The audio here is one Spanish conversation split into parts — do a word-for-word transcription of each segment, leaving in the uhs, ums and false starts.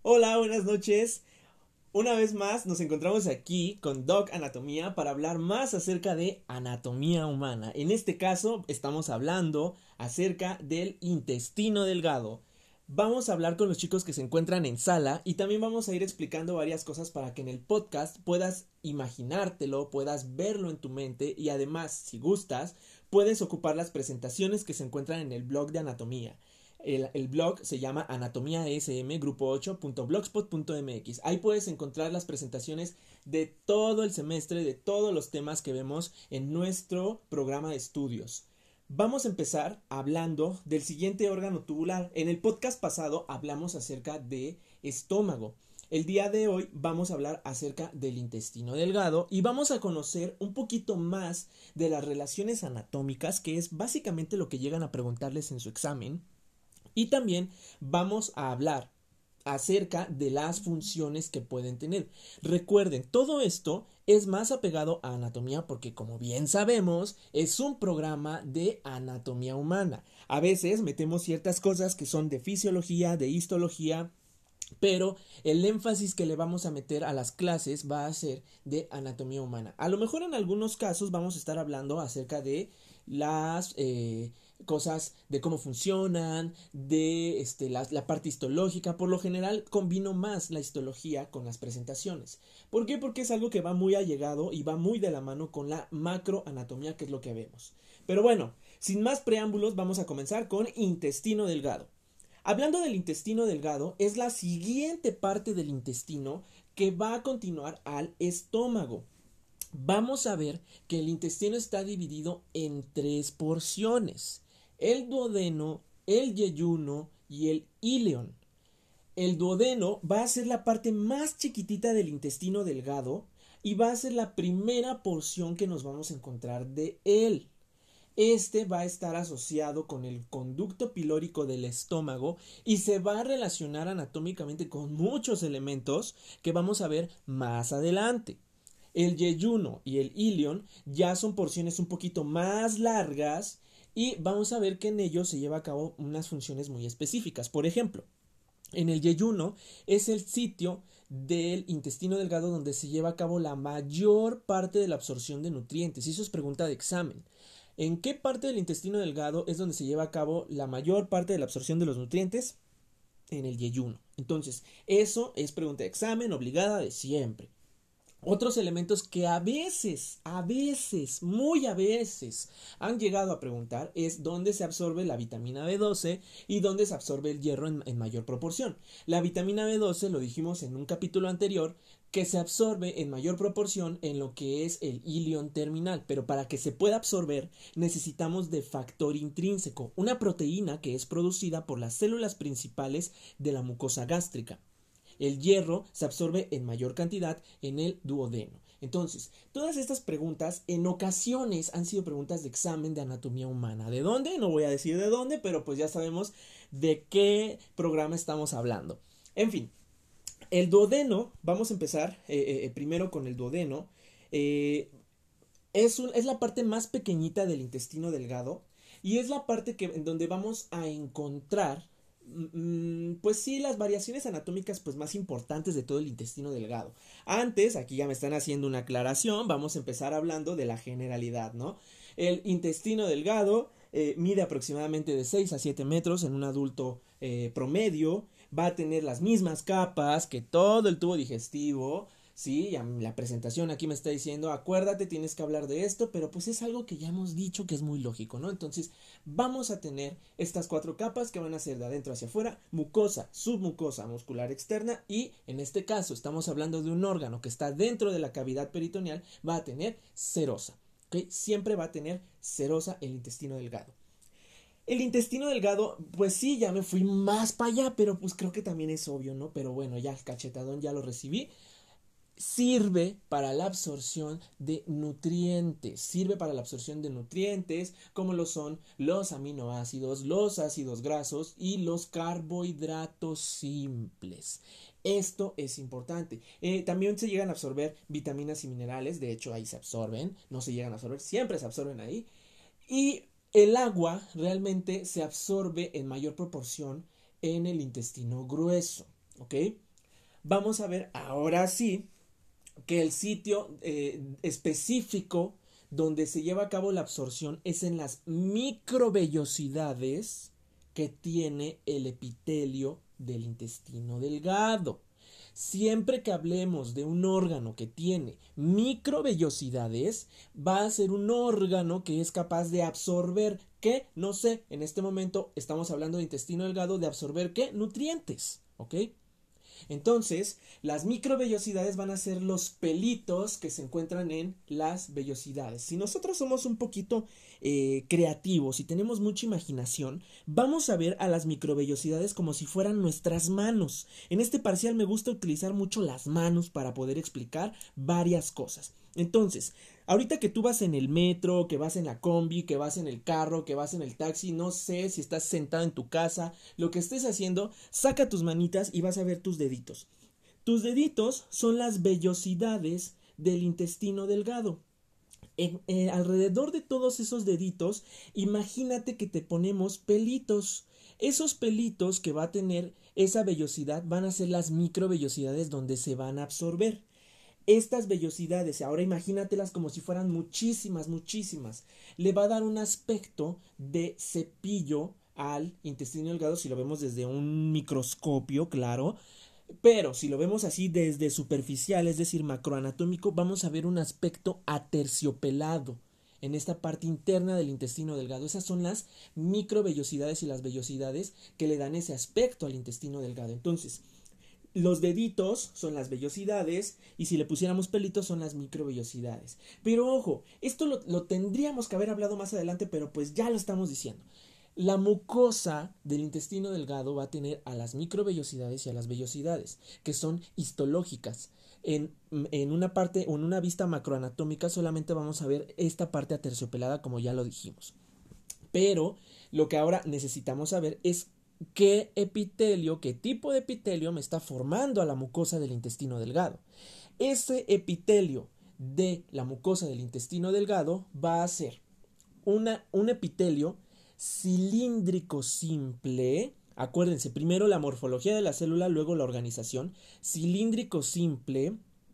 Hola, buenas noches. Una vez más nos encontramos aquí con Doc Anatomía para hablar más acerca de anatomía humana. En este caso estamos hablando acerca del intestino delgado. Vamos a hablar con los chicos que se encuentran en sala y también vamos a ir explicando varias cosas para que en el podcast puedas imaginártelo, puedas verlo en tu mente y además, si gustas, puedes ocupar las presentaciones que se encuentran en el blog de anatomía. El, el blog se llama anatomía s m grupo ocho punto blogspot punto m x. Ahí puedes encontrar las presentaciones de todo el semestre, de todos los temas que vemos en nuestro programa de estudios. Vamos a empezar hablando del siguiente órgano tubular. En el podcast pasado hablamos acerca de estómago. El día de hoy vamos a hablar acerca del intestino delgado y vamos a conocer un poquito más de las relaciones anatómicas, que es básicamente lo que llegan a preguntarles en su examen. Y también vamos a hablar acerca de las funciones que pueden tener. Recuerden, todo esto es más apegado a anatomía porque, como bien sabemos, es un programa de anatomía humana. A veces metemos ciertas cosas que son de fisiología, de histología, pero el énfasis que le vamos a meter a las clases va a ser de anatomía humana. A lo mejor en algunos casos vamos a estar hablando acerca de las eh, cosas de cómo funcionan, de este, la, la parte histológica. Por lo general combino más la histología con las presentaciones. ¿Por qué? Porque es algo que va muy allegado y va muy de la mano con la macroanatomía, que es lo que vemos. Pero bueno, sin más preámbulos, vamos a comenzar con intestino delgado. Hablando del intestino delgado, es la siguiente parte del intestino que va a continuar al estómago. Vamos a ver que el intestino está dividido en tres porciones: el duodeno, el yeyuno y el íleon. El duodeno va a ser la parte más chiquitita del intestino delgado y va a ser la primera porción que nos vamos a encontrar de él. Este va a estar asociado con el conducto pilórico del estómago y se va a relacionar anatómicamente con muchos elementos que vamos a ver más adelante. El yeyuno y el íleon ya son porciones un poquito más largas y vamos a ver que en ellos se lleva a cabo unas funciones muy específicas. Por ejemplo, en el yeyuno es el sitio del intestino delgado donde se lleva a cabo la mayor parte de la absorción de nutrientes. Y eso es pregunta de examen. ¿En qué parte del intestino delgado es donde se lleva a cabo la mayor parte de la absorción de los nutrientes? En el yeyuno. Entonces, eso es pregunta de examen obligada de siempre. Otros elementos que a veces, a veces, muy a veces han llegado a preguntar es dónde se absorbe la vitamina B doce y dónde se absorbe el hierro en, en mayor proporción. La vitamina B doce, lo dijimos en un capítulo anterior, que se absorbe en mayor proporción en lo que es el íleon terminal, pero para que se pueda absorber necesitamos de factor intrínseco, una proteína que es producida por las células principales de la mucosa gástrica. El hierro se absorbe en mayor cantidad en el duodeno. Entonces, todas estas preguntas en ocasiones han sido preguntas de examen de anatomía humana. ¿De dónde? No voy a decir de dónde, pero pues ya sabemos de qué programa estamos hablando. En fin, el duodeno, vamos a empezar eh, eh, primero con el duodeno. Eh, es, un, es la parte más pequeñita del intestino delgado y es la parte que, en donde vamos a encontrar pues sí, las variaciones anatómicas pues más importantes de todo el intestino delgado. Antes, aquí ya me están haciendo una aclaración, vamos a empezar hablando de la generalidad, ¿no? El intestino delgado eh, mide aproximadamente de seis a siete metros en un adulto eh, promedio, va a tener las mismas capas que todo el tubo digestivo. Sí, la presentación aquí me está diciendo, acuérdate, tienes que hablar de esto, pero pues es algo que ya hemos dicho que es muy lógico, ¿no? Entonces vamos a tener estas cuatro capas que van a ser de adentro hacia afuera: mucosa, submucosa, muscular externa, y en este caso estamos hablando de un órgano que está dentro de la cavidad peritoneal, va a tener serosa, ¿ok? Siempre va a tener serosa el intestino delgado. El intestino delgado, pues sí, ya me fui más para allá, pero pues creo que también es obvio, ¿no? Pero bueno, ya el cachetadón ya lo recibí. Sirve para la absorción de nutrientes, sirve para la absorción de nutrientes como lo son los aminoácidos, los ácidos grasos y los carbohidratos simples. Esto es importante. Eh, también se llegan a absorber vitaminas y minerales, de hecho ahí se absorben, no se llegan a absorber, siempre se absorben ahí. Y el agua realmente se absorbe en mayor proporción en el intestino grueso, ¿ok? vamos a ver ahora sí que el sitio eh, específico donde se lleva a cabo la absorción es en las microvellosidades que tiene el epitelio del intestino delgado. Siempre que hablemos de un órgano que tiene microvellosidades, va a ser un órgano que es capaz de absorber, ¿qué? No sé, en este momento estamos hablando de intestino delgado, de absorber, ¿qué? Nutrientes, ¿ok? Entonces, las microvellosidades van a ser los pelitos que se encuentran en las vellosidades. Si nosotros somos un poquito eh, creativos y tenemos mucha imaginación, vamos a ver a las microvellosidades como si fueran nuestras manos. En este parcial me gusta utilizar mucho las manos para poder explicar varias cosas. Entonces, ahorita que tú vas en el metro, que vas en la combi, que vas en el carro, que vas en el taxi, no sé si estás sentado en tu casa, lo que estés haciendo, saca tus manitas y vas a ver tus deditos. Tus deditos son las vellosidades del intestino delgado. En, eh, alrededor de todos esos deditos, imagínate que te ponemos pelitos. Esos pelitos que va a tener esa vellosidad van a ser las microvellosidades donde se van a absorber. Estas vellosidades, ahora imagínatelas como si fueran muchísimas, muchísimas. Le va a dar un aspecto de cepillo al intestino delgado si lo vemos desde un microscopio, claro. Pero si lo vemos así desde superficial, es decir, macroanatómico, vamos a ver un aspecto aterciopelado en esta parte interna del intestino delgado. Esas son las microvellosidades y las vellosidades que le dan ese aspecto al intestino delgado. Entonces, los deditos son las vellosidades y si le pusiéramos pelitos son las microvellosidades. Pero ojo, esto lo, lo tendríamos que haber hablado más adelante, pero pues ya lo estamos diciendo. La mucosa del intestino delgado va a tener a las microvellosidades y a las vellosidades, que son histológicas. En, en una parte o en una vista macroanatómica solamente vamos a ver esta parte aterciopelada, como ya lo dijimos. Pero lo que ahora necesitamos saber es qué epitelio, qué tipo de epitelio me está formando a la mucosa del intestino delgado. Ese epitelio de la mucosa del intestino delgado va a ser una, un epitelio cilíndrico simple. Acuérdense, primero la morfología de la célula, luego la organización. Cilíndrico simple,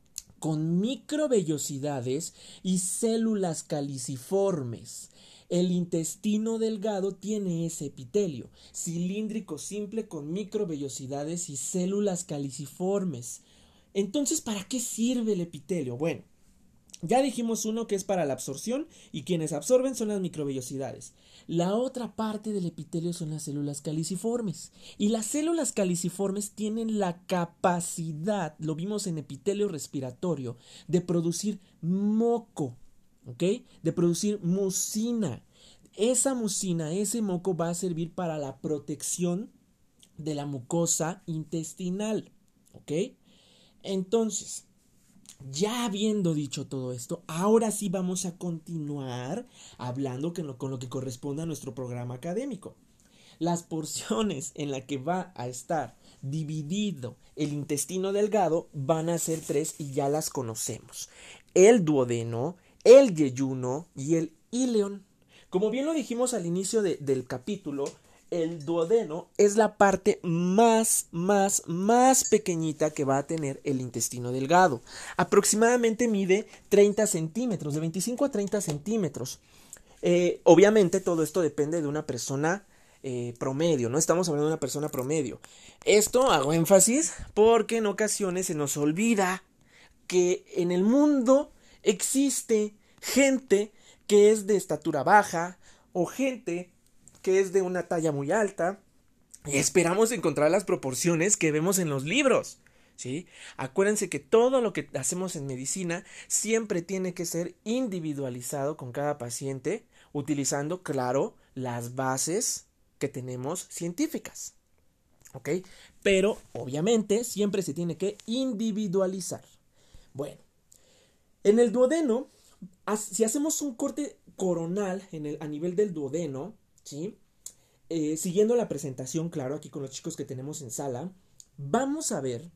con microvellosidades y células caliciformes. El intestino delgado tiene ese epitelio, cilíndrico simple con microvellosidades y células caliciformes. Entonces, ¿para qué sirve el epitelio? Bueno, ya dijimos uno que es para la absorción y quienes absorben son las microvellosidades. La otra parte del epitelio son las células caliciformes. Y las células caliciformes tienen la capacidad, lo vimos en epitelio respiratorio, de producir moco, ¿ok? De producir mucina. Esa mucina, ese moco va a servir para la protección de la mucosa intestinal, ¿ok? Entonces, ya habiendo dicho todo esto, ahora sí vamos a continuar hablando con lo, con lo que corresponde a nuestro programa académico. Las porciones en las que va a estar dividido el intestino delgado van a ser tres y ya las conocemos. El duodeno, el yeyuno y el íleon. Como bien lo dijimos al inicio de, del capítulo, el duodeno es la parte más, más, más pequeñita que va a tener el intestino delgado. Aproximadamente mide treinta centímetros, de veinticinco a treinta centímetros. Eh, obviamente todo esto depende de una persona eh, promedio, ¿no? Estamos hablando de una persona promedio. Esto hago énfasis porque en ocasiones se nos olvida que en el mundo existe gente que es de estatura baja o gente que es de una talla muy alta y esperamos encontrar las proporciones que vemos en los libros, ¿sí? Acuérdense que todo lo que hacemos en medicina siempre tiene que ser individualizado con cada paciente, utilizando, claro, las bases que tenemos científicas, ¿ok? Pero, obviamente, siempre se tiene que individualizar. Bueno, en el duodeno, si hacemos un corte coronal en el, a nivel del duodeno, ¿sí? Eh, siguiendo la presentación, claro, aquí con los chicos que tenemos en sala, vamos a ver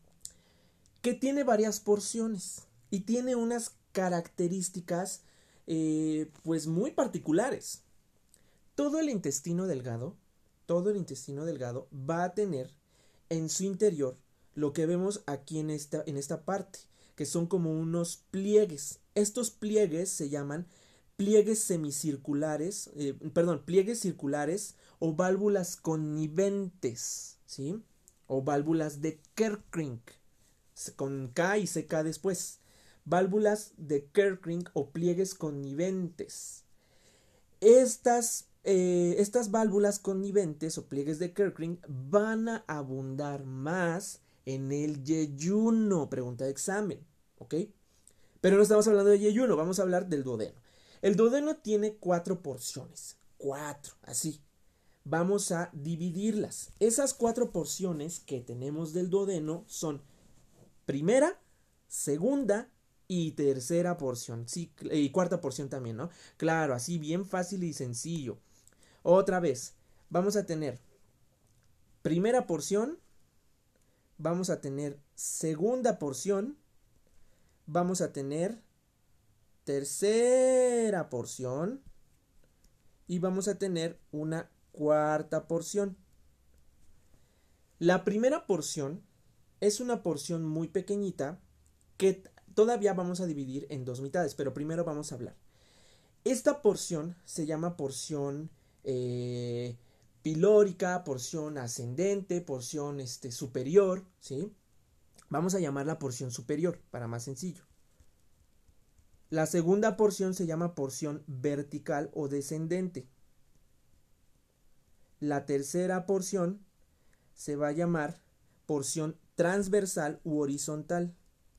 que tiene varias porciones y tiene unas características eh, pues muy particulares. Todo el intestino delgado, todo el intestino delgado va a tener en su interior lo que vemos aquí en esta, en esta parte, que son como unos pliegues. Estos pliegues se llaman pliegues semicirculares, eh, perdón, pliegues circulares o válvulas conniventes, ¿sí? O válvulas de Kerckring, con K y C K después. Válvulas de Kerckring o pliegues conniventes. Estas, eh, estas válvulas conniventes o pliegues de Kerckring van a abundar más en el yeyuno, pregunta de examen, ¿ok? Pero no estamos hablando de yeyuno, vamos a hablar del duodeno. El duodeno tiene cuatro porciones, cuatro, así. Vamos a dividirlas. Esas cuatro porciones que tenemos del duodeno son primera, segunda y tercera porción, sí, y cuarta porción también, ¿no? Claro, así bien fácil y sencillo. Otra vez, vamos a tener primera porción, vamos a tener segunda porción, vamos a tener tercera porción y vamos a tener una cuarta porción. La primera porción es una porción muy pequeñita que todavía vamos a dividir en dos mitades, pero primero vamos a hablar. Esta porción se llama porción eh, pilórica, porción ascendente, porción este, superior, ¿sí? Vamos a llamarla porción superior, para más sencillo. La segunda porción se llama porción vertical o descendente. La tercera porción se va a llamar porción transversal u horizontal.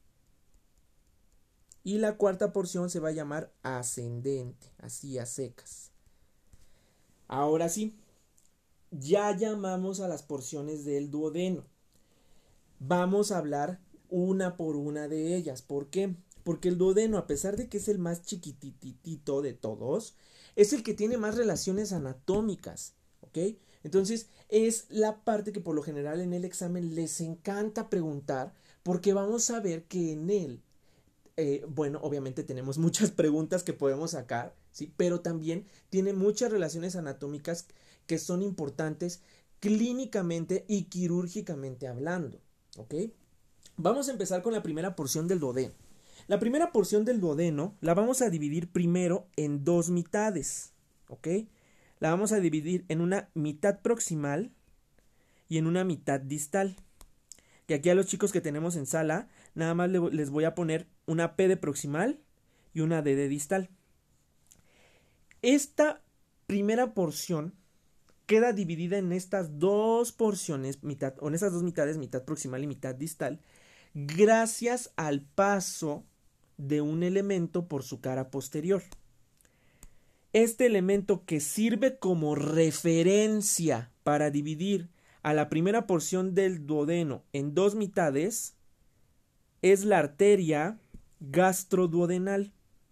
Y la cuarta porción se va a llamar ascendente, así a secas. Ahora sí, ya llamamos a las porciones del duodeno. Vamos a hablar una por una de ellas. ¿Por qué? Porque el duodeno, a pesar de que es el más chiquititito de todos, es el que tiene más relaciones anatómicas, ¿ok? Entonces, es la parte que por lo general en el examen les encanta preguntar, porque vamos a ver que en él, eh, bueno, obviamente tenemos muchas preguntas que podemos sacar, ¿sí? Pero también tiene muchas relaciones anatómicas que son importantes clínicamente y quirúrgicamente hablando, ¿ok? Vamos a empezar con la primera porción del duodeno. La primera porción del duodeno la vamos a dividir primero en dos mitades, ¿ok? La vamos a dividir en una mitad proximal y en una mitad distal. Que aquí a los chicos que tenemos en sala, nada más les voy a poner una P de proximal y una D de distal. Esta primera porción queda dividida en estas dos porciones, mitad, o en estas dos mitades, mitad proximal y mitad distal, gracias al paso de un elemento por su cara posterior. Este elemento que sirve como referencia para dividir a la primera porción del duodeno en dos mitades es la arteria gastroduodenal.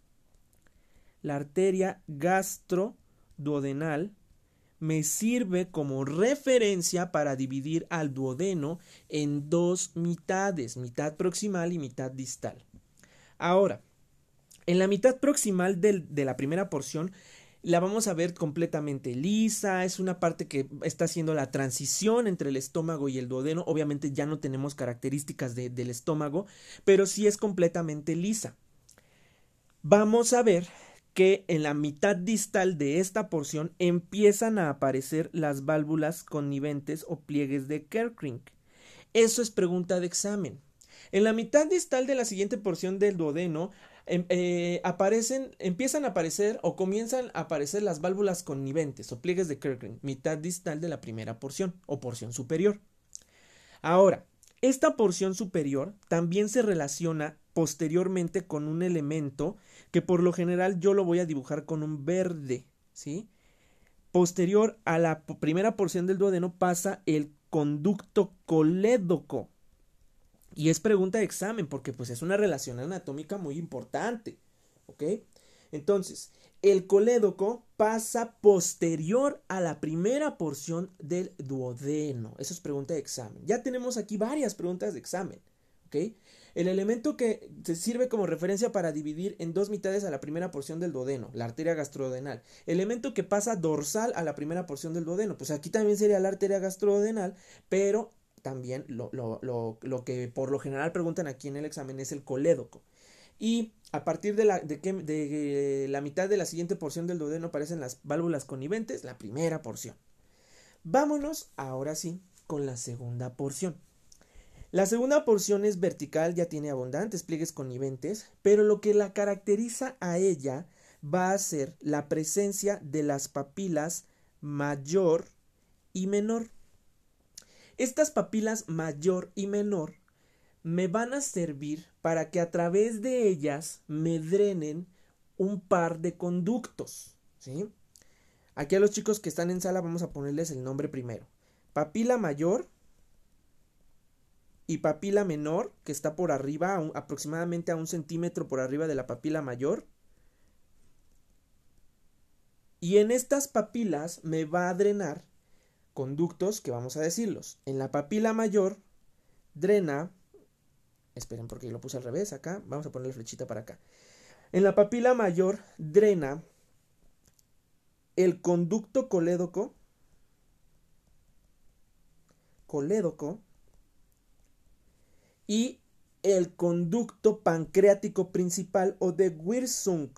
La arteria gastroduodenal me sirve como referencia para dividir al duodeno en dos mitades, mitad proximal y mitad distal. Ahora, en la mitad proximal del, de la primera porción la vamos a ver completamente lisa, es una parte que está haciendo la transición entre el estómago y el duodeno. Obviamente ya no tenemos características de, del estómago, pero sí es completamente lisa. Vamos a ver que en la mitad distal de esta porción empiezan a aparecer las válvulas conniventes o pliegues de Kerckring. Eso es pregunta de examen. En la mitad distal de la siguiente porción del duodeno eh, eh, aparecen, empiezan a aparecer o comienzan a aparecer las válvulas conniventes o pliegues de Kerckring, mitad distal de la primera porción o porción superior. Ahora, esta porción superior también se relaciona posteriormente con un elemento que por lo general yo lo voy a dibujar con un verde, ¿sí? Posterior a la primera porción del duodeno pasa el conducto colédoco. Y es pregunta de examen porque pues es una relación anatómica muy importante, ¿ok? Entonces, el colédoco pasa posterior a la primera porción del duodeno. Eso es pregunta de examen. Ya tenemos aquí varias preguntas de examen, ¿ok? El elemento que se sirve como referencia para dividir en dos mitades a la primera porción del duodeno, la arteria gastroduodenal. Elemento que pasa dorsal a la primera porción del duodeno, pues aquí también sería la arteria gastroduodenal, pero también lo, lo, lo, lo que por lo general preguntan aquí en el examen es el colédoco. Y a partir de la, de, que, de la mitad de la siguiente porción del duodeno aparecen las válvulas conniventes, la primera porción. Vámonos ahora sí con la segunda porción. La segunda porción es vertical, ya tiene abundantes pliegues conniventes, pero lo que la caracteriza a ella va a ser la presencia de las papilas mayor y menor. Estas papilas mayor y menor me van a servir para que a través de ellas me drenen un par de conductos, ¿sí? Aquí a los chicos que están en sala vamos a ponerles el nombre primero. Papila mayor y papila menor, que está por arriba, a un, aproximadamente a un centímetro por arriba de la papila mayor. Y en estas papilas me va a drenar conductos que vamos a decirlos. En la papila mayor drena, esperen porque lo puse al revés acá, vamos a poner la flechita para acá. En la papila mayor drena el conducto colédoco, colédoco y el conducto pancreático principal o de Wirsung.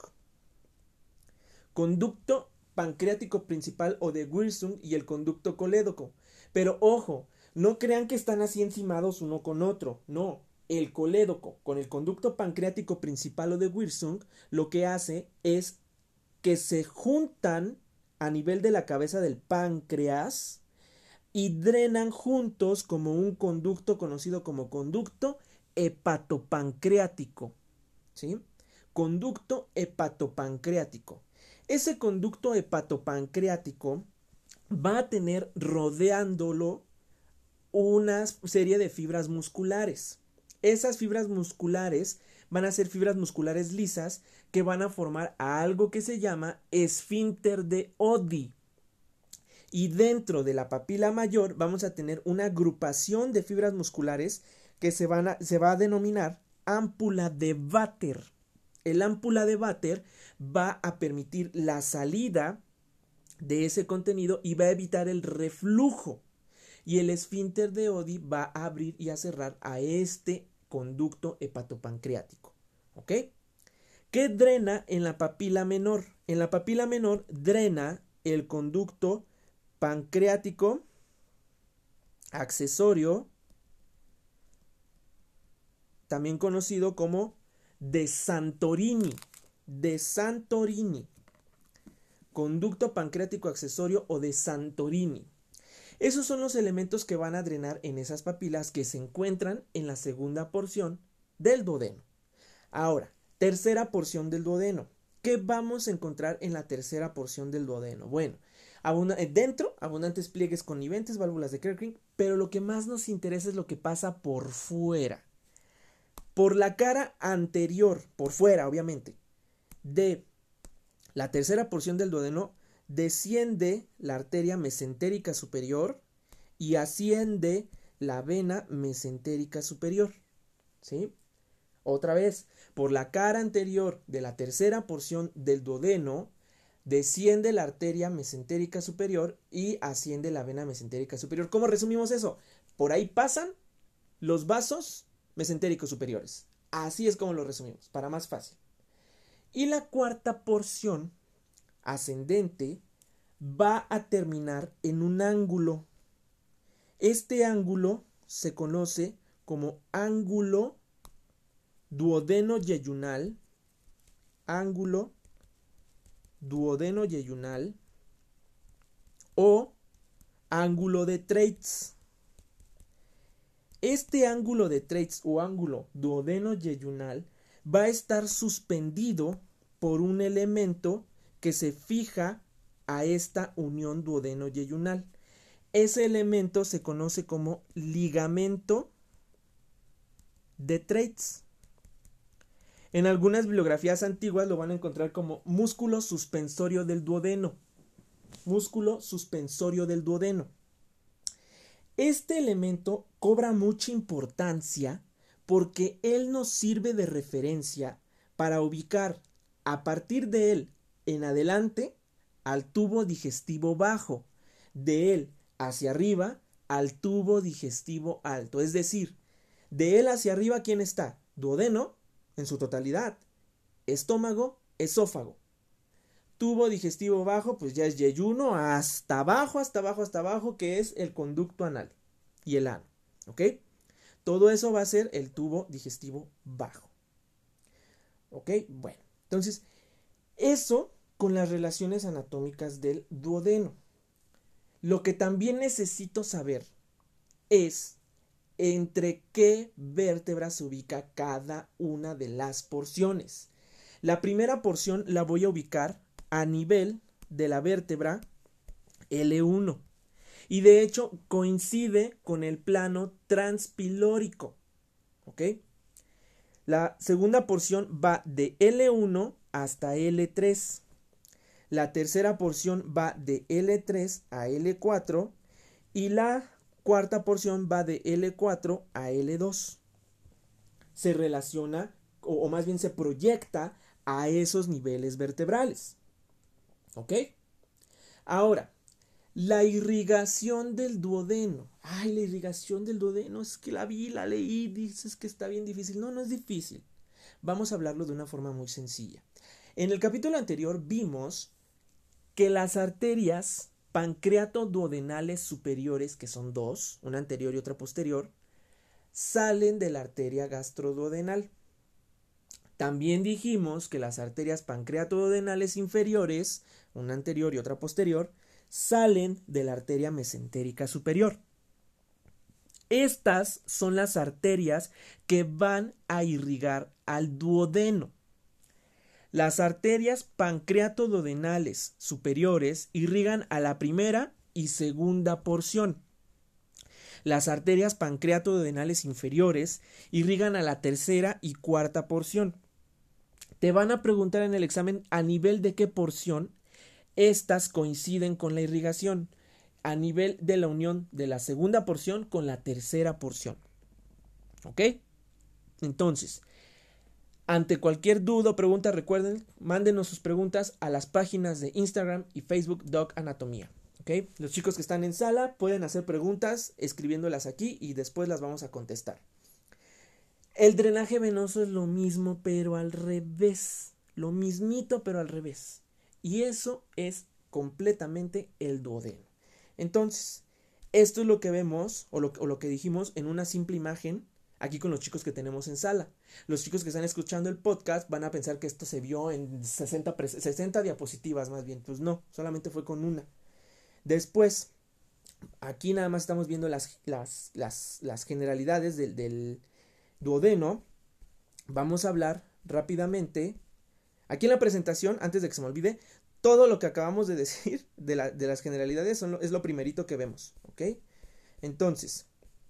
Conducto pancreático principal o de Wirsung y el conducto colédoco. Pero ojo, no crean que están así encimados uno con otro, no. El colédoco con el conducto pancreático principal o de Wirsung lo que hace es que se juntan a nivel de la cabeza del páncreas y drenan juntos como un conducto conocido como conducto hepatopancreático, ¿sí? Conducto hepatopancreático. Ese conducto hepatopancreático va a tener rodeándolo una serie de fibras musculares. Esas fibras musculares van a ser fibras musculares lisas que van a formar algo que se llama esfínter de Oddi. Y dentro de la papila mayor vamos a tener una agrupación de fibras musculares que se, van a, se va a denominar ámpula de Vater. El ámpula de Vater va a permitir la salida de ese contenido y va a evitar el reflujo. Y el esfínter de Oddi va a abrir y a cerrar a este conducto hepatopancreático. ¿Ok? ¿Qué drena en la papila menor? En la papila menor drena el conducto pancreático accesorio, también conocido como de Santorini. De Santorini. Conducto pancreático accesorio o de Santorini. Esos son los elementos que van a drenar en esas papilas que se encuentran en la segunda porción del duodeno. Ahora, tercera porción del duodeno. ¿Qué vamos a encontrar en la tercera porción del duodeno? Bueno, abunda dentro, abundantes pliegues conniventes, válvulas de Kerckring, pero lo que más nos interesa es lo que pasa por fuera. Por la cara anterior, por fuera obviamente, de la tercera porción del duodeno, desciende la arteria mesentérica superior y asciende la vena mesentérica superior, ¿sí? Otra vez, por la cara anterior de la tercera porción del duodeno, desciende la arteria mesentérica superior y asciende la vena mesentérica superior. ¿Cómo resumimos eso? Por ahí pasan los vasos mesentéricos superiores. Así es como lo resumimos, para más fácil. Y la cuarta porción ascendente va a terminar en un ángulo. Este ángulo se conoce como ángulo duodeno-yeyunal, ángulo duodeno-yeyunal o ángulo de Treitz. Este ángulo de Treitz o ángulo duodeno-yeyunal va a estar suspendido por un elemento que se fija a esta unión duodeno-yeyunal. Ese elemento se conoce como ligamento de Treitz. En algunas bibliografías antiguas lo van a encontrar como músculo suspensorio del duodeno. Músculo suspensorio del duodeno. Este elemento cobra mucha importancia porque él nos sirve de referencia para ubicar a partir de él en adelante al tubo digestivo bajo, de él hacia arriba al tubo digestivo alto. Es decir, de él hacia arriba, ¿quién está? Duodeno, en su totalidad. Estómago, esófago. Tubo digestivo bajo, pues ya es yeyuno, hasta abajo, hasta abajo, hasta abajo, que es el conducto anal y el ano. ¿Ok? Todo eso va a ser el tubo digestivo bajo. ¿Ok? Bueno, entonces, eso con las relaciones anatómicas del duodeno. Lo que también necesito saber es entre qué vértebras se ubica cada una de las porciones. La primera porción la voy a ubicar a nivel de la vértebra L uno. Y de hecho coincide con el plano transpilórico. ¿Ok? La segunda porción va de L uno hasta L tres. La tercera porción va de L tres a L cuatro. Y la cuarta porción va de L cuatro a L dos. Se relaciona, o, o más bien se proyecta a esos niveles vertebrales. ¿Ok? Ahora, la irrigación del duodeno. Ay, la irrigación del duodeno, es que la vi, la leí, dices que está bien difícil. No, no es difícil. Vamos a hablarlo de una forma muy sencilla. En el capítulo anterior vimos que las arterias pancreatoduodenales superiores, que son dos, una anterior y otra posterior, salen de la arteria gastroduodenal. También dijimos que las arterias pancreatoduodenales inferiores, una anterior y otra posterior, salen de la arteria mesentérica superior. Estas son las arterias que van a irrigar al duodeno. Las arterias pancreatoduodenales superiores irrigan a la primera y segunda porción. Las arterias pancreatoduodenales inferiores irrigan a la tercera y cuarta porción. Te van a preguntar en el examen a nivel de qué porción estas coinciden con la irrigación, a nivel de la unión de la segunda porción con la tercera porción. ¿Ok? Entonces, ante cualquier duda o pregunta, recuerden, mándenos sus preguntas a las páginas de Instagram y Facebook Doc Anatomía. ¿Ok? Los chicos que están en sala pueden hacer preguntas escribiéndolas aquí y después las vamos a contestar. El drenaje venoso es lo mismo, pero al revés. Lo mismito, pero al revés. Y eso es completamente el duodeno. Entonces, esto es lo que vemos o lo, o lo que dijimos en una simple imagen aquí con los chicos que tenemos en sala. Los chicos que están escuchando el podcast van a pensar que esto se vio en sesenta, sesenta diapositivas más bien. Pues no, solamente fue con una. Después, aquí nada más estamos viendo las, las, las, las generalidades del, del duodeno. Vamos a hablar rápidamente. Aquí en la presentación, antes de que se me olvide, todo lo que acabamos de decir de, la, de las generalidades son lo, es lo primerito que vemos. ¿Ok? Entonces,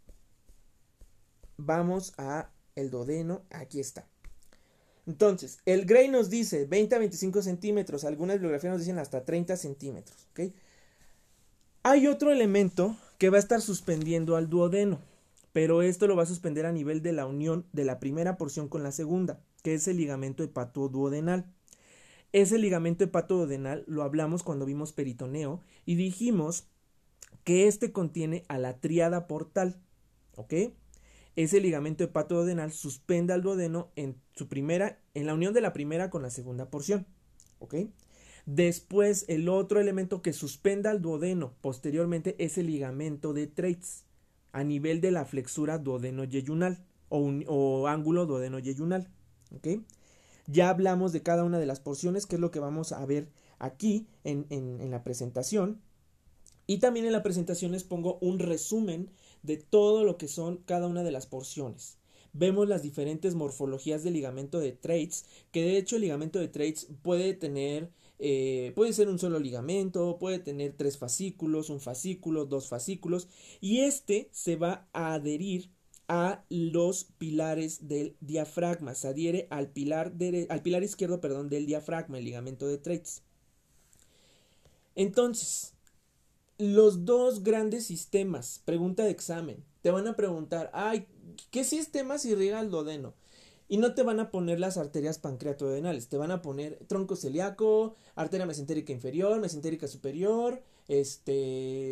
vamos a el duodeno. Aquí está. Entonces, el Gray nos dice veinte a veinticinco centímetros. Algunas bibliografías nos dicen hasta treinta centímetros. ¿Ok? Hay otro elemento que va a estar suspendiendo al duodeno, pero esto lo va a suspender a nivel de la unión de la primera porción con la segunda, que es el ligamento hepatoduodenal. Ese ligamento hepatoduodenal lo hablamos cuando vimos peritoneo y dijimos que este contiene a la tríada portal. ¿Ok? Ese ligamento hepatoduodenal suspende al duodeno en su primera, en la unión de la primera con la segunda porción. ¿Ok? Después, el otro elemento que suspenda al duodeno posteriormente es el ligamento de Treitz a nivel de la flexura duodeno-yeyunal o, un, o ángulo duodeno-yeyunal. ¿Ok? Ya hablamos de cada una de las porciones, que es lo que vamos a ver aquí en, en, en la presentación. Y también en la presentación les pongo un resumen de todo lo que son cada una de las porciones. Vemos las diferentes morfologías del ligamento de Treitz, que de hecho el ligamento de Treitz puede tener, eh, puede ser un solo ligamento, puede tener tres fascículos, un fascículo, dos fascículos, y este se va a adherir a los pilares del diafragma, se adhiere al pilar, de, al pilar izquierdo, perdón, del diafragma, el ligamento de Treitz. Entonces, los dos grandes sistemas, pregunta de examen, te van a preguntar, ay, ¿qué sistemas irriga el duodeno? Y no te van a poner las arterias pancreatoduodenales, te van a poner tronco celíaco, arteria mesentérica inferior, mesentérica superior, este,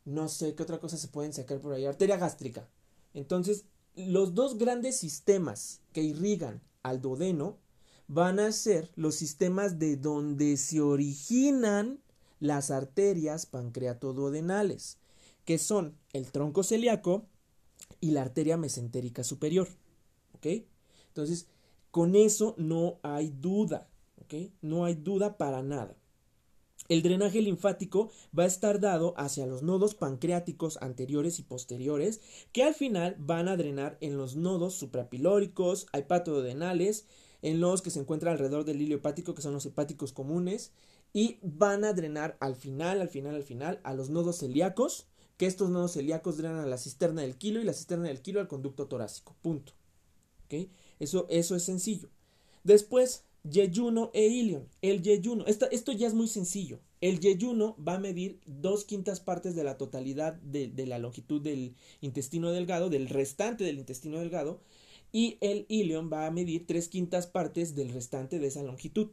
no sé qué otra cosa se pueden sacar por ahí, arteria gástrica. Entonces, los dos grandes sistemas que irrigan al duodeno van a ser los sistemas de donde se originan las arterias pancreatoduodenales, que son el tronco celíaco y la arteria mesentérica superior, ¿ok? Entonces, con eso no hay duda, ¿ok? No hay duda para nada. El drenaje linfático va a estar dado hacia los nodos pancreáticos anteriores y posteriores, que al final van a drenar en los nodos suprapilóricos, hepatoduodenales, en los que se encuentran alrededor del hilo hepático, que son los hepáticos comunes, y van a drenar al final, al final, al final, a los nodos celíacos, que estos nodos celíacos drenan a la cisterna del quilo y la cisterna del quilo al conducto torácico. Punto. ¿Okay? Eso, eso es sencillo. Después, yeyuno e ilion. El yeyuno, esto, esto ya es muy sencillo. El yeyuno va a medir dos quintas partes de la totalidad de, de la longitud del intestino delgado, del restante del intestino delgado, y el ilion va a medir tres quintas partes del restante de esa longitud.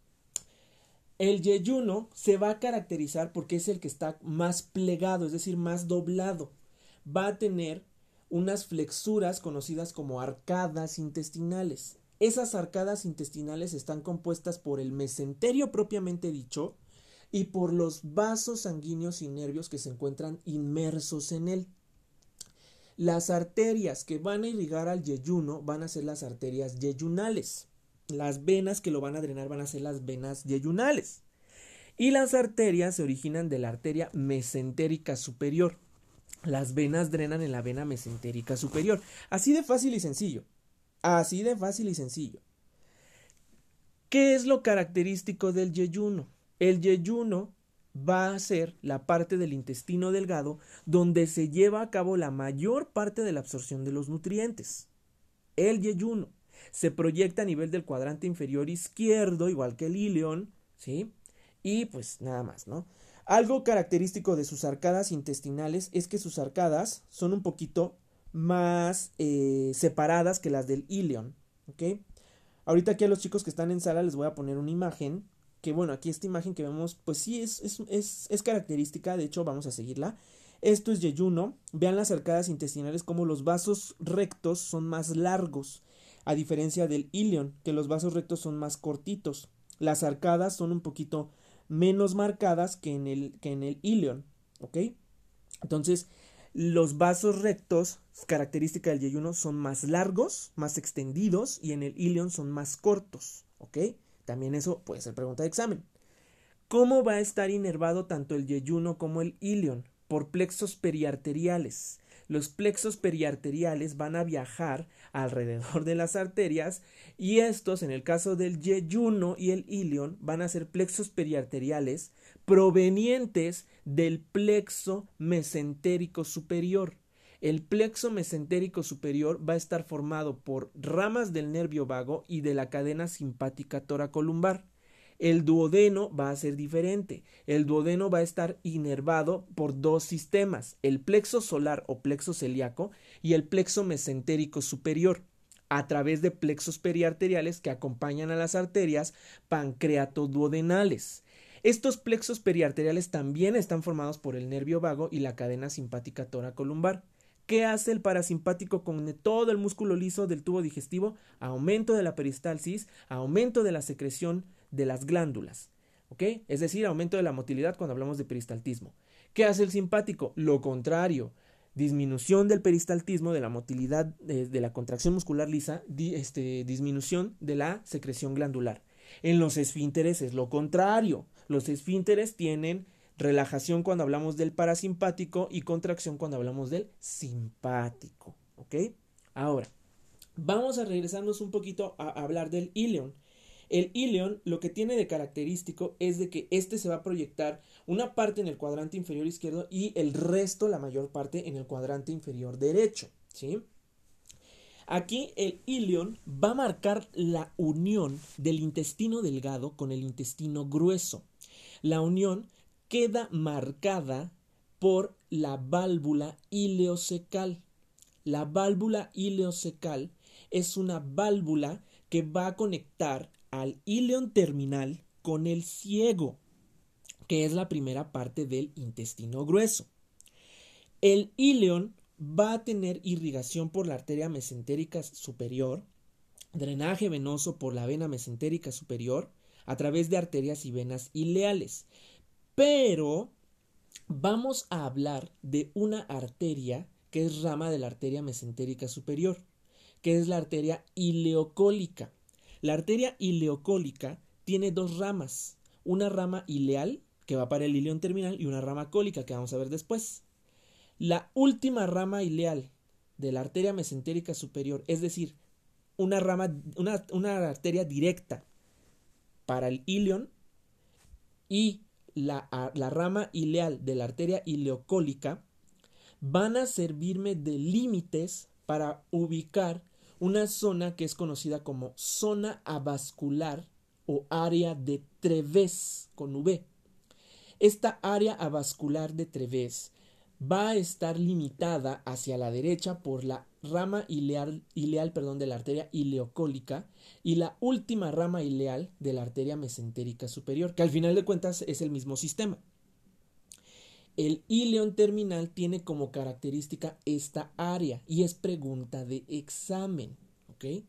El yeyuno se va a caracterizar porque es el que está más plegado, es decir, más doblado. Va a tener unas flexuras conocidas como arcadas intestinales. Esas arcadas intestinales están compuestas por el mesenterio propiamente dicho y por los vasos sanguíneos y nervios que se encuentran inmersos en él. Las arterias que van a irrigar al yeyuno van a ser las arterias yeyunales. Las venas que lo van a drenar van a ser las venas yeyunales. Y las arterias se originan de la arteria mesentérica superior. Las venas drenan en la vena mesentérica superior. Así de fácil y sencillo. Así de fácil y sencillo. ¿Qué es lo característico del yeyuno? El yeyuno va a ser la parte del intestino delgado donde se lleva a cabo la mayor parte de la absorción de los nutrientes. El yeyuno se proyecta a nivel del cuadrante inferior izquierdo, igual que el ilion, ¿sí? Y pues nada más, ¿no? Algo característico de sus arcadas intestinales es que sus arcadas son un poquito más eh, separadas que las del ilion, ¿ok? Ahorita aquí a los chicos que están en sala les voy a poner una imagen, que bueno, aquí esta imagen que vemos, pues sí es, es, es, es característica, de hecho vamos a seguirla. Esto es yeyuno, vean las arcadas intestinales como los vasos rectos son más largos, a diferencia del ilion, que los vasos rectos son más cortitos. Las arcadas son un poquito menos marcadas que en el, que en el ilion, ¿ok? Entonces, los vasos rectos, característica del yeyuno, son más largos, más extendidos, y en el ilion son más cortos, ¿ok? También eso puede ser pregunta de examen. ¿Cómo va a estar inervado tanto el yeyuno como el ilion? Por plexos periarteriales. Los plexos periarteriales van a viajar alrededor de las arterias y estos, en el caso del yeyuno y el ilion, van a ser plexos periarteriales provenientes del plexo mesentérico superior. El plexo mesentérico superior va a estar formado por ramas del nervio vago y de la cadena simpática toracolumbar. El duodeno va a ser diferente. El duodeno va a estar inervado por dos sistemas, el plexo solar o plexo celíaco y el plexo mesentérico superior, a través de plexos periarteriales que acompañan a las arterias pancreatoduodenales. Estos plexos periarteriales también están formados por el nervio vago y la cadena simpática toracolumbar. ¿Qué hace el parasimpático con todo el músculo liso del tubo digestivo? Aumento de la peristalsis, aumento de la secreción de las glándulas, ¿ok? Es decir, aumento de la motilidad cuando hablamos de peristaltismo. ¿Qué hace el simpático? Lo contrario, disminución del peristaltismo, de la motilidad, de, de la contracción muscular lisa, di, este, disminución de la secreción glandular. En los esfínteres es lo contrario, los esfínteres tienen relajación cuando hablamos del parasimpático y contracción cuando hablamos del simpático, ¿ok? Ahora, vamos a regresarnos un poquito a hablar del ilion. El ilion lo que tiene de característico es de que este se va a proyectar una parte en el cuadrante inferior izquierdo y el resto, la mayor parte, en el cuadrante inferior derecho, ¿sí? Aquí el ilion va a marcar la unión del intestino delgado con el intestino grueso. La unión queda marcada por la válvula ileocecal. La válvula ileocecal es una válvula que va a conectar al ilion terminal con el ciego, que es la primera parte del intestino grueso. El íleon va a tener irrigación por la arteria mesentérica superior, drenaje venoso por la vena mesentérica superior, a través de arterias y venas ileales. Pero vamos a hablar de una arteria que es rama de la arteria mesentérica superior, que es la arteria ileocólica. La arteria ileocólica tiene dos ramas, una rama ileal, que va para el íleon terminal, y una rama cólica, que vamos a ver después. La última rama ileal de la arteria mesentérica superior, es decir, una rama, una, una arteria directa para el íleon, y la, la rama ileal de la arteria ileocólica, van a servirme de límites para ubicar una zona que es conocida como zona avascular o área de Treves con V. Esta área avascular de Treves va a estar limitada hacia la derecha por la rama ileal, ileal perdón, de la arteria ileocólica y la última rama ileal de la arteria mesentérica superior, que al final de cuentas es el mismo sistema. El íleon terminal tiene como característica esta área y es pregunta de examen, ¿ok?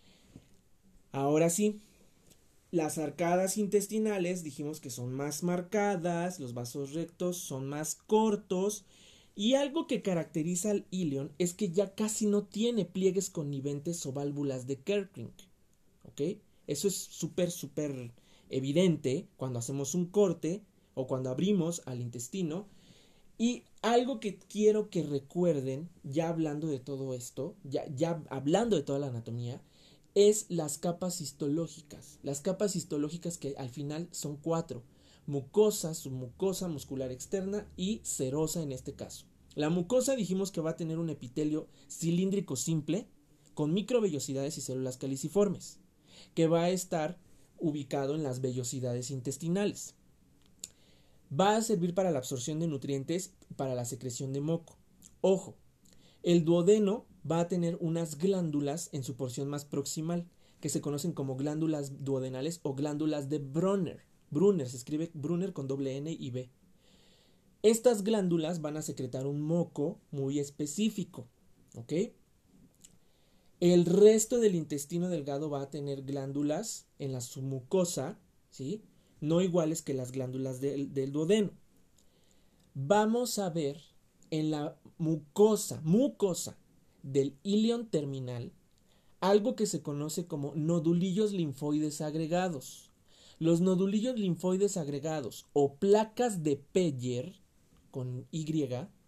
Ahora sí, las arcadas intestinales dijimos que son más marcadas, los vasos rectos son más cortos y algo que caracteriza al íleon es que ya casi no tiene pliegues conniventes o válvulas de Kerckring, ¿ok? Eso es súper, súper evidente cuando hacemos un corte o cuando abrimos al intestino. Y algo que quiero que recuerden, ya hablando de todo esto, ya, ya hablando de toda la anatomía, es las capas histológicas. Las capas histológicas que al final son cuatro: mucosa, submucosa, muscular externa y serosa en este caso. La mucosa dijimos que va a tener un epitelio cilíndrico simple con microvellosidades y células caliciformes, que va a estar ubicado en las vellosidades intestinales. Va a servir para la absorción de nutrientes, para la secreción de moco. Ojo, el duodeno va a tener unas glándulas en su porción más proximal, que se conocen como glándulas duodenales o glándulas de Brunner. Brunner, se escribe Brunner con doble N y B. Estas glándulas van a secretar un moco muy específico, ¿ok? El resto del intestino delgado va a tener glándulas en la submucosa, ¿sí?, no iguales que las glándulas del, del duodeno. Vamos a ver en la mucosa, mucosa del íleon terminal algo que se conoce como nodulillos linfoides agregados. Los nodulillos linfoides agregados o placas de Peyer con Y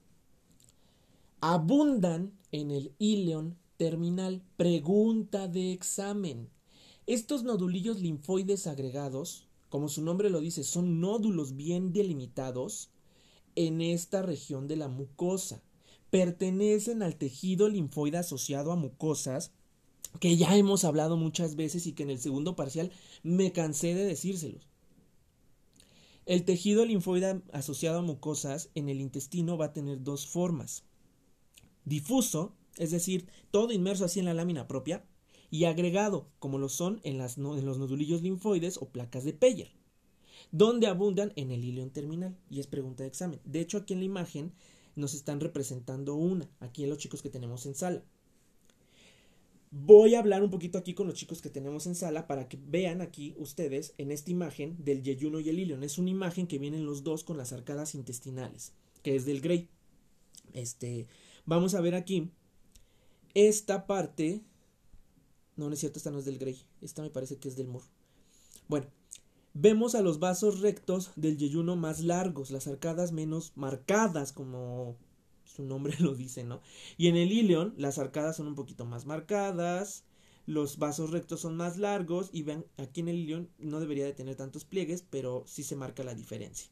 abundan en el íleon terminal. Pregunta de examen. Estos nodulillos linfoides agregados, como su nombre lo dice, son nódulos bien delimitados en esta región de la mucosa. Pertenecen al tejido linfoide asociado a mucosas, que ya hemos hablado muchas veces y que en el segundo parcial me cansé de decírselos. El tejido linfoide asociado a mucosas en el intestino va a tener dos formas: difuso, es decir, todo inmerso así en la lámina propia, y agregado, como lo son en, las, en los nodulillos linfoides o placas de Peyer, donde abundan en el íleon terminal. Y es pregunta de examen. De hecho, aquí en la imagen nos están representando una, aquí en los chicos que tenemos en sala. Voy a hablar un poquito aquí con los chicos que tenemos en sala para que vean aquí ustedes en esta imagen del yeyuno y el íleon. Es una imagen que vienen los dos con las arcadas intestinales, que es del Gray. Este, vamos a ver aquí esta parte. No, no es cierto, esta no es del Gray. Esta me parece que es del Moore. Bueno, vemos a los vasos rectos del yeyuno más largos, las arcadas menos marcadas, como su nombre lo dice, ¿no? Y en el íleon las arcadas son un poquito más marcadas, los vasos rectos son más largos y ven, aquí en el íleon no debería de tener tantos pliegues, pero sí se marca la diferencia.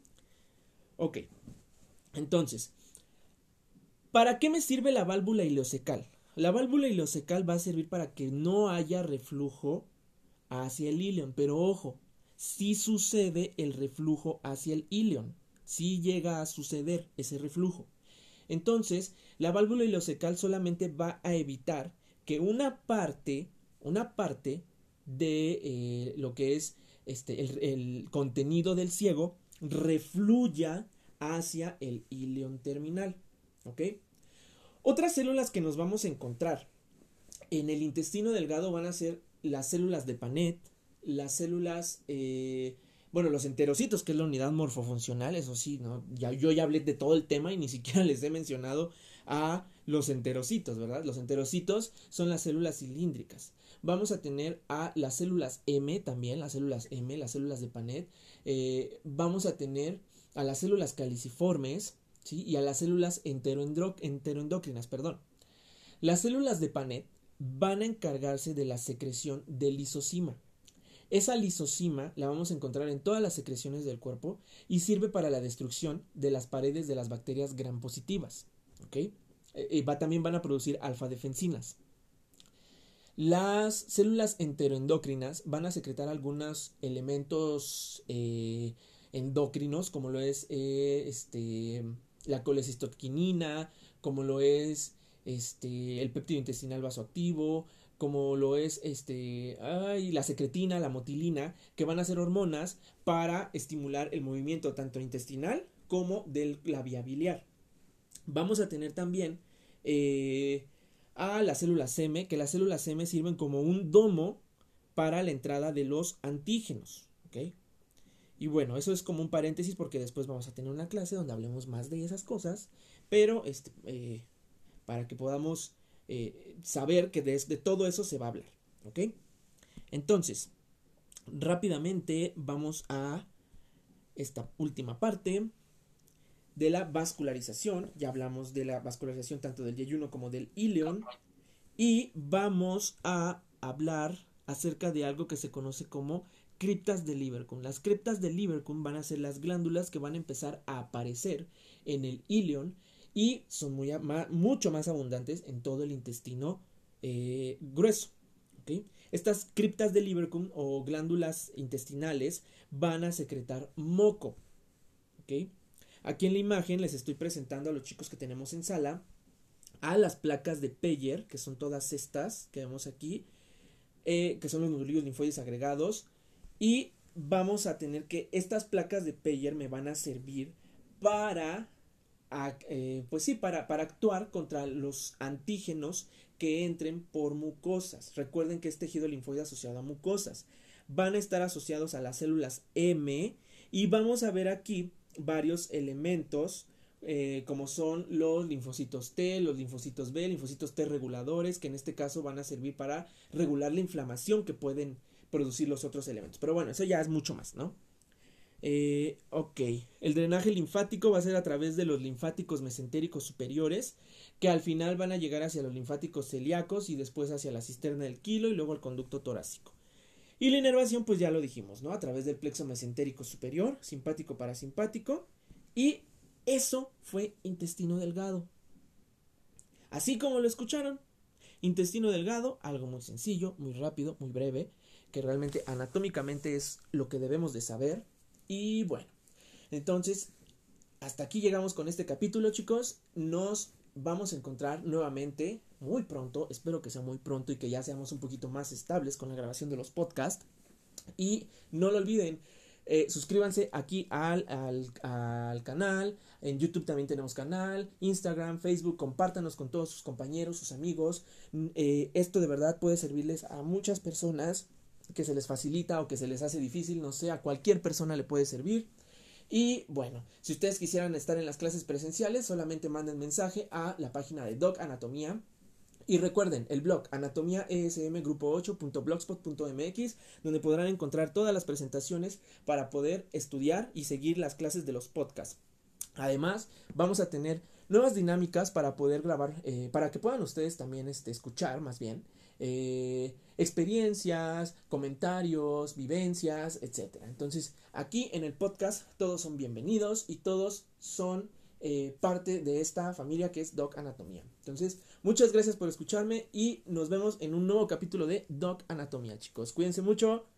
Ok, entonces, ¿para qué me sirve la válvula ileocecal? La válvula ileocecal va a servir para que no haya reflujo hacia el íleon, pero ojo, sí sucede el reflujo hacia el íleon, sí llega a suceder ese reflujo. Entonces, la válvula ileocecal solamente va a evitar que una parte, una parte de eh, lo que es este, el, el contenido del ciego refluya hacia el íleon terminal. ¿ok? Otras células que nos vamos a encontrar en el intestino delgado van a ser las células de Panet, las células, eh, bueno, los enterocitos, que es la unidad morfofuncional, eso sí, ¿no? Ya, yo ya hablé de todo el tema y ni siquiera les he mencionado a los enterocitos, ¿verdad? Los enterocitos son las células cilíndricas. Vamos a tener a las células M también, las células M, las células de Panet. Eh, vamos a tener a las células caliciformes, ¿sí? Y a las células enteroendocrinas, perdón. Las células de Panet van a encargarse de la secreción de lisozima. Esa lisozima la vamos a encontrar en todas las secreciones del cuerpo y sirve para la destrucción de las paredes de las bacterias gram positivas, ¿ok? Eh, va, también van a producir alfa-defensinas. Las células enteroendocrinas van a secretar algunos elementos eh, endocrinos, como lo es eh, este, la colecistoquinina, como lo es este, el péptido intestinal vasoactivo, como lo es este, ay, la secretina, la motilina, que van a ser hormonas para estimular el movimiento tanto intestinal como de la vía biliar. Vamos a tener también eh, a las células M, que las células M sirven como un domo para la entrada de los antígenos, ¿ok? Y bueno, eso es como un paréntesis porque después vamos a tener una clase donde hablemos más de esas cosas, pero este, eh, para que podamos eh, saber que de, de todo eso se va a hablar, ¿ok? Entonces, rápidamente vamos a esta última parte de la vascularización. Ya hablamos de la vascularización tanto del yeyuno como del íleon. Y vamos a hablar acerca de algo que se conoce como criptas de Lieberkühn. Las criptas de Lieberkühn van a ser las glándulas que van a empezar a aparecer en el íleon y son muy, mucho más abundantes en todo el intestino eh, grueso. ¿Okay? Estas criptas de Lieberkühn o glándulas intestinales van a secretar moco. ¿Okay? Aquí en la imagen les estoy presentando a los chicos que tenemos en sala a las placas de Peyer, que son todas estas que vemos aquí, eh, que son los nódulos linfoides agregados, y vamos a tener que estas placas de Peyer me van a servir para, a, eh, pues sí, para, para actuar contra los antígenos que entren por mucosas. Recuerden que es tejido linfoide asociado a mucosas. Van a estar asociados a las células M y vamos a ver aquí varios elementos eh, como son los linfocitos T, los linfocitos B, linfocitos T reguladores, que en este caso van a servir para regular la inflamación que pueden producir los otros elementos. Pero bueno, eso ya es mucho más, ¿no? Eh, ok, el drenaje linfático va a ser a través de los linfáticos mesentéricos superiores, que al final van a llegar hacia los linfáticos celíacos y después hacia la cisterna del quilo y luego al conducto torácico. Y la inervación, pues ya lo dijimos, ¿no? A través del plexo mesentérico superior, simpático parasimpático, y eso fue intestino delgado. Así como lo escucharon, intestino delgado, algo muy sencillo, muy rápido, muy breve, que realmente anatómicamente es lo que debemos de saber. Y bueno, entonces, hasta aquí llegamos con este capítulo, chicos. Nos vamos a encontrar nuevamente muy pronto, espero que sea muy pronto y que ya seamos un poquito más estables con la grabación de los podcasts. Y no lo olviden, eh, suscríbanse aquí al, al, al canal. En YouTube también tenemos canal, Instagram, Facebook. Compártanos con todos sus compañeros, sus amigos. Eh, esto de verdad puede servirles a muchas personas que se les facilita o que se les hace difícil, no sé, a cualquier persona le puede servir. Y bueno, si ustedes quisieran estar en las clases presenciales, solamente manden mensaje a la página de Doc Anatomía. Y recuerden, el blog anatomía e s m grupo ocho punto blogspot punto m x, donde podrán encontrar todas las presentaciones para poder estudiar y seguir las clases de los podcasts. Además, vamos a tener nuevas dinámicas para poder grabar, eh, para que puedan ustedes también este, escuchar, más bien, eh, experiencias, comentarios, vivencias, etcétera. Entonces, aquí en el podcast todos son bienvenidos y todos son eh, parte de esta familia que es Doc Anatomía. Entonces, muchas gracias por escucharme y nos vemos en un nuevo capítulo de Doc Anatomía, chicos. Cuídense mucho.